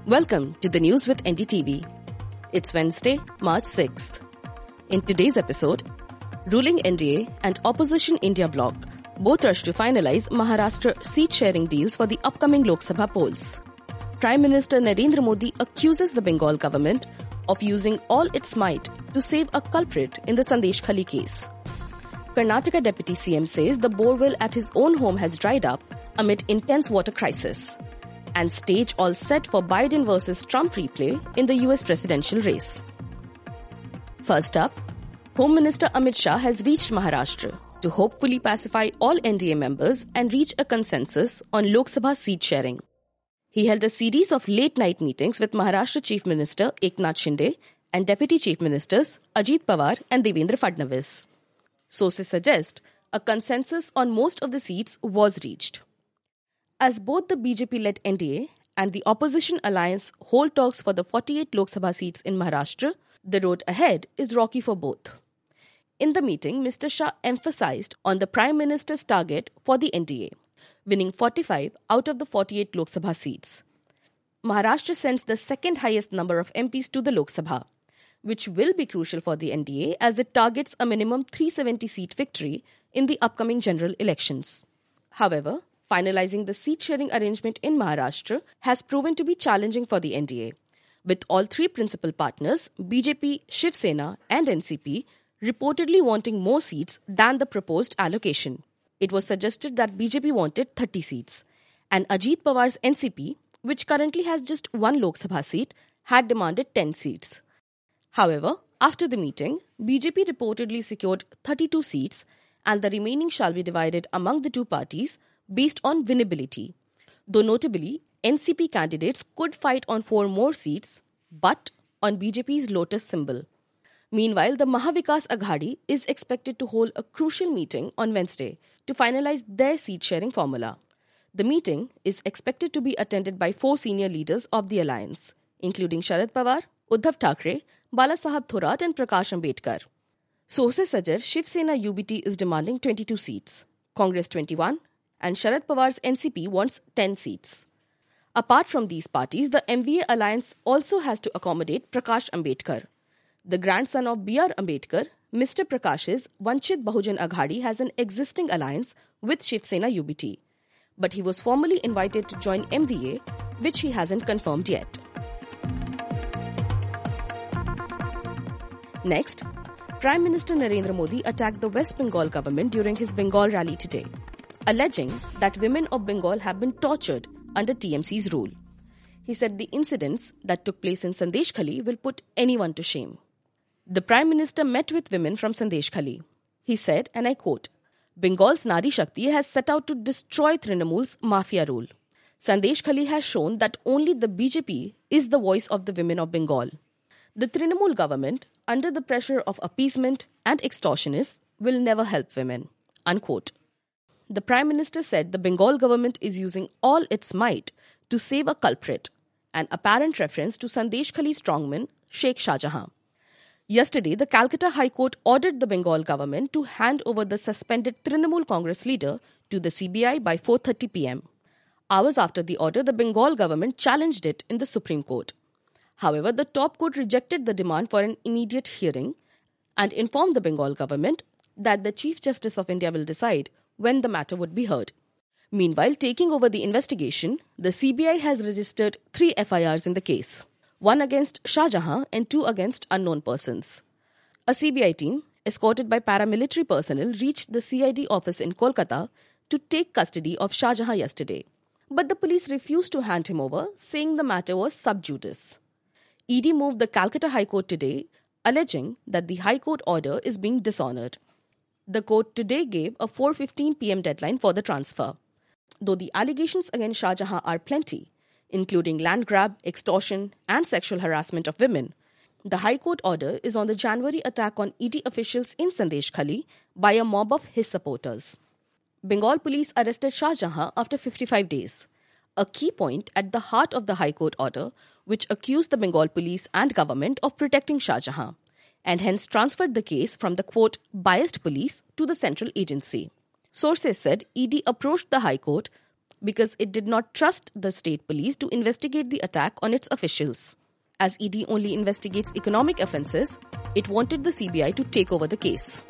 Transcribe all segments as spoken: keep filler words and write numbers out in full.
Welcome to the news with N D T V. It's Wednesday, March sixth. In today's episode, ruling N D A and opposition India bloc both rush to finalize Maharashtra seat-sharing deals for the upcoming Lok Sabha polls. Prime Minister Narendra Modi accuses the Bengal government of using all its might to save a culprit in the Sandesh Khali case. Karnataka Deputy C M says the borewell at his own home has dried up amid intense water crisis. And stage all set for Biden versus Trump replay in the U S presidential race. First up, Home Minister Amit Shah has reached Maharashtra to hopefully pacify all N D A members and reach a consensus on Lok Sabha seat sharing. He held a series of late-night meetings with Maharashtra Chief Minister Eknath Shinde and Deputy Chief Ministers Ajit Pawar and Devendra Fadnavis. Sources suggest a consensus on most of the seats was reached. As both the B J P-led N D A and the opposition alliance hold talks for the forty-eight Lok Sabha seats in Maharashtra, the road ahead is rocky for both. In the meeting, Mister Shah emphasized on the Prime Minister's target for the N D A, winning forty-five out of the forty-eight Lok Sabha seats. Maharashtra sends the second highest number of M Ps to the Lok Sabha, which will be crucial for the N D A as it targets a minimum three hundred seventy seat victory in the upcoming general elections. However, finalizing the seat-sharing arrangement in Maharashtra has proven to be challenging for the N D A, with all three principal partners, B J P, Shiv Sena and N C P, reportedly wanting more seats than the proposed allocation. It was suggested that B J P wanted thirty seats, and Ajit Pawar's N C P, which currently has just one Lok Sabha seat, had demanded ten seats. However, after the meeting, B J P reportedly secured thirty-two seats, and the remaining shall be divided among the two parties based on winnability. Though notably, N C P candidates could fight on four more seats, but on B J P's lotus symbol. Meanwhile, the Mahavikas Aghadi is expected to hold a crucial meeting on Wednesday to finalize their seat-sharing formula. The meeting is expected to be attended by four senior leaders of the alliance, including Sharad Pawar, Uddhav Thackeray, Balasaheb Thorat and Prakash Ambedkar. Sources suggest Shiv Sena U B T is demanding twenty-two seats, Congress twenty-one, and Sharad Pawar's N C P wants ten seats. Apart from these parties, the M V A alliance also has to accommodate Prakash Ambedkar. The grandson of B R Ambedkar, Mister Prakash's Vanchit Bahujan Aghadi has an existing alliance with Shiv Sena U B T, but he was formally invited to join M V A, which he hasn't confirmed yet. Next, Prime Minister Narendra Modi attacked the West Bengal government during his Bengal rally today, alleging that women of Bengal have been tortured under T M C's rule. He said the incidents that took place in Sandesh Khali will put anyone to shame. The Prime Minister met with women from Sandesh Khali. He said, and I quote, "Bengal's Nari Shakti has set out to destroy Trinamool's mafia rule. Sandesh Khali has shown that only the B J P is the voice of the women of Bengal. The Trinamool government, under the pressure of appeasement and extortionists, will never help women." Unquote. The Prime Minister said the Bengal government is using all its might to save a culprit, an apparent reference to Sandesh Khali strongman Sheikh Shahjahan. Yesterday, the Calcutta High Court ordered the Bengal government to hand over the suspended Trinamool Congress leader to the C B I by four thirty p.m. Hours after the order, the Bengal government challenged it in the Supreme Court. However, the top court rejected the demand for an immediate hearing and informed the Bengal government that the Chief Justice of India will decide when the matter would be heard. Meanwhile, taking over the investigation, the C B I has registered three F I Rs in the case, one against Shahjahan and two against unknown persons. A C B I team, escorted by paramilitary personnel, reached the C I D office in Kolkata to take custody of Shahjahan yesterday. But the police refused to hand him over, saying the matter was sub judice. E D moved the Calcutta High Court today, alleging that the High Court order is being dishonoured. The court today gave a four fifteen p.m. deadline for the transfer. Though the allegations against Shahjahan are plenty, including land grab, extortion and sexual harassment of women, the High Court order is on the January attack on E D officials in Sandesh Khali by a mob of his supporters. Bengal police arrested Shahjahan after fifty-five days, a key point at the heart of the High Court order, which accused the Bengal police and government of protecting Shahjahan, and hence transferred the case from the, quote, biased police to the central agency. Sources said E D approached the High Court because it did not trust the state police to investigate the attack on its officials. As E D only investigates economic offences, it wanted the C B I to take over the case.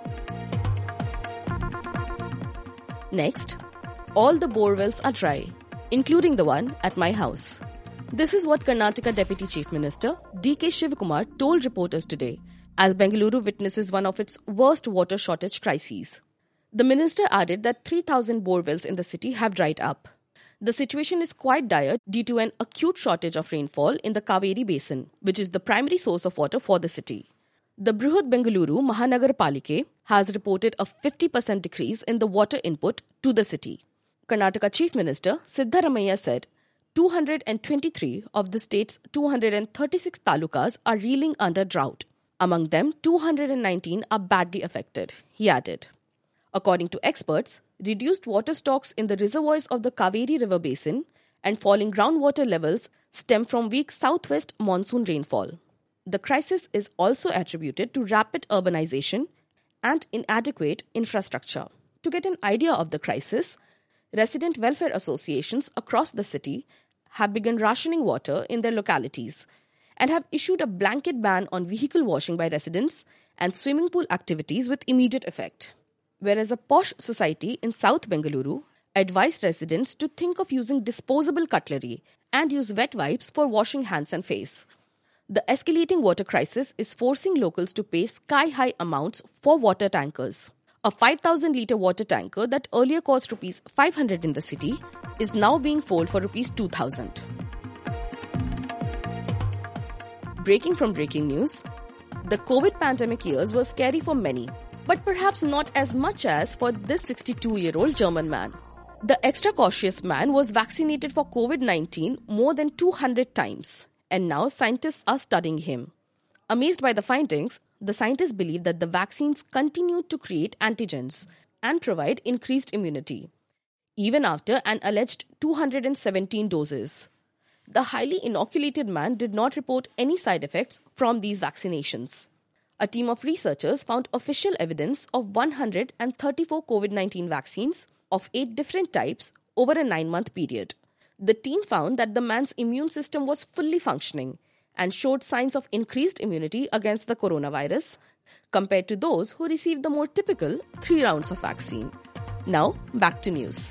Next, all the borewells are dry, including the one at my house. This is what Karnataka Deputy Chief Minister D K Shivakumar told reporters today, as Bengaluru witnesses one of its worst water shortage crises. The minister added that three thousand borewells in the city have dried up. The situation is quite dire due to an acute shortage of rainfall in the Kaveri Basin, which is the primary source of water for the city. The Brihad Bengaluru Mahanagar Palike has reported a fifty percent decrease in the water input to the city. Karnataka Chief Minister Siddharamaiah said two hundred twenty-three of the state's two hundred thirty-six talukas are reeling under drought. Among them, two hundred nineteen are badly affected, he added. According to experts, reduced water stocks in the reservoirs of the Kaveri River Basin and falling groundwater levels stem from weak southwest monsoon rainfall. The crisis is also attributed to rapid urbanization and inadequate infrastructure. To get an idea of the crisis, resident welfare associations across the city have begun rationing water in their localities and have issued a blanket ban on vehicle washing by residents and swimming pool activities with immediate effect. Whereas a posh society in South Bengaluru advised residents to think of using disposable cutlery and use wet wipes for washing hands and face. The escalating water crisis is forcing locals to pay sky-high amounts for water tankers. A five thousand litre water tanker that earlier cost rupees five hundred in the city is now being sold for rupees two thousand. Breaking from breaking news, the COVID pandemic years were scary for many, but perhaps not as much as for this sixty-two-year-old German man. The extra cautious man was vaccinated for COVID nineteen more than two hundred times, and now scientists are studying him. Amazed by the findings, the scientists believe that the vaccines continue to create antigens and provide increased immunity, even after an alleged two hundred seventeen doses. The highly inoculated man did not report any side effects from these vaccinations. A team of researchers found official evidence of one hundred thirty-four COVID nineteen vaccines of eight different types over a nine-month period. The team found that the man's immune system was fully functioning and showed signs of increased immunity against the coronavirus compared to those who received the more typical three rounds of vaccine. Now, back to news.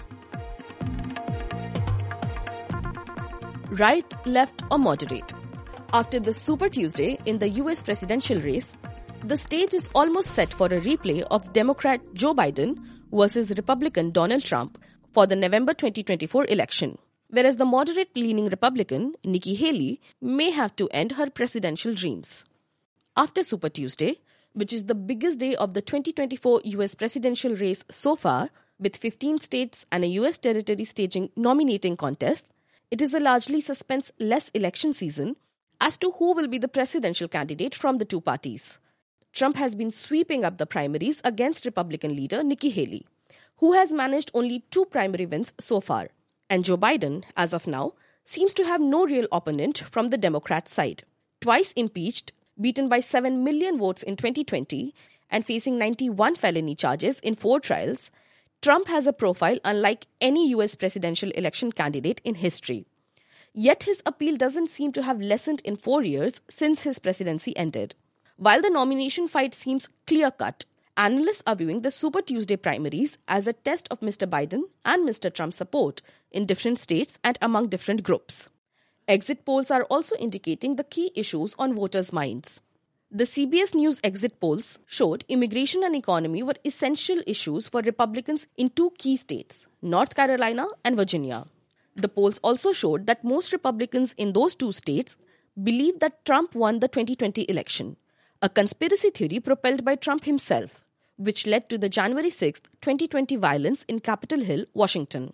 Right, left or moderate? After the Super Tuesday in the U S presidential race, the stage is almost set for a replay of Democrat Joe Biden versus Republican Donald Trump for the November twenty twenty-four election, whereas the moderate-leaning Republican Nikki Haley may have to end her presidential dreams. After Super Tuesday, which is the biggest day of the twenty twenty-four U S presidential race so far, with fifteen states and a U S territory staging nominating contests, it is a largely suspense-less election season as to who will be the presidential candidate from the two parties. Trump has been sweeping up the primaries against Republican leader Nikki Haley, who has managed only two primary wins so far. And Joe Biden, as of now, seems to have no real opponent from the Democrat side. Twice impeached, beaten by seven million votes in twenty twenty, and facing ninety-one felony charges in four trials, Trump has a profile unlike any U S presidential election candidate in history. Yet his appeal doesn't seem to have lessened in four years since his presidency ended. While the nomination fight seems clear-cut, analysts are viewing the Super Tuesday primaries as a test of Mister Biden and Mister Trump's support in different states and among different groups. Exit polls are also indicating the key issues on voters' minds. The C B S News exit polls showed immigration and economy were essential issues for Republicans in two key states, North Carolina and Virginia. The polls also showed that most Republicans in those two states believe that Trump won the twenty twenty election, a conspiracy theory propelled by Trump himself, which led to the January sixth, twenty twenty violence in Capitol Hill, Washington.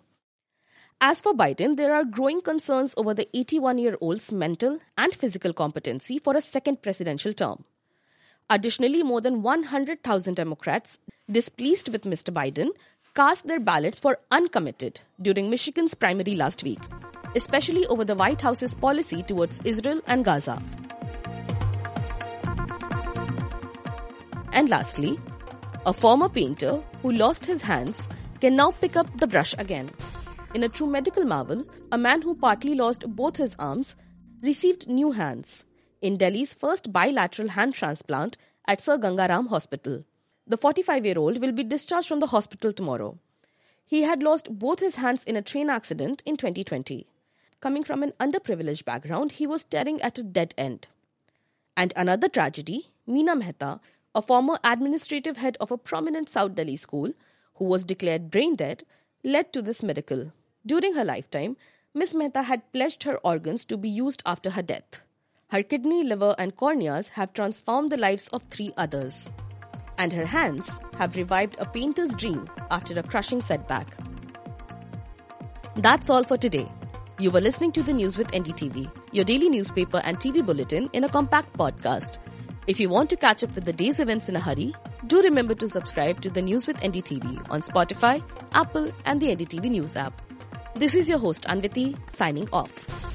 As for Biden, there are growing concerns over the eighty-one-year-old's mental and physical competency for a second presidential term. Additionally, more than one hundred thousand Democrats displeased with Mister Biden cast their ballots for uncommitted during Michigan's primary last week, especially over the White House's policy towards Israel and Gaza. And lastly, a former painter who lost his hands can now pick up the brush again. In a true medical marvel, a man who partly lost both his arms received new hands in Delhi's first bilateral hand transplant at Sir Gangaram Hospital. The forty-five-year-old will be discharged from the hospital tomorrow. He had lost both his hands in a train accident in twenty twenty. Coming from an underprivileged background, he was staring at a dead end. And another tragedy, Meena Mehta, a former administrative head of a prominent South Delhi school, who was declared brain dead, led to this miracle. During her lifetime, Miss Mehta had pledged her organs to be used after her death. Her kidney, liver and corneas have transformed the lives of three others. And her hands have revived a painter's dream after a crushing setback. That's all for today. You were listening to the News with N D T V, your daily newspaper and T V bulletin in a compact podcast. If you want to catch up with the day's events in a hurry, do remember to subscribe to the News with N D T V on Spotify, Apple and the N D T V News app. This is your host Anviti signing off.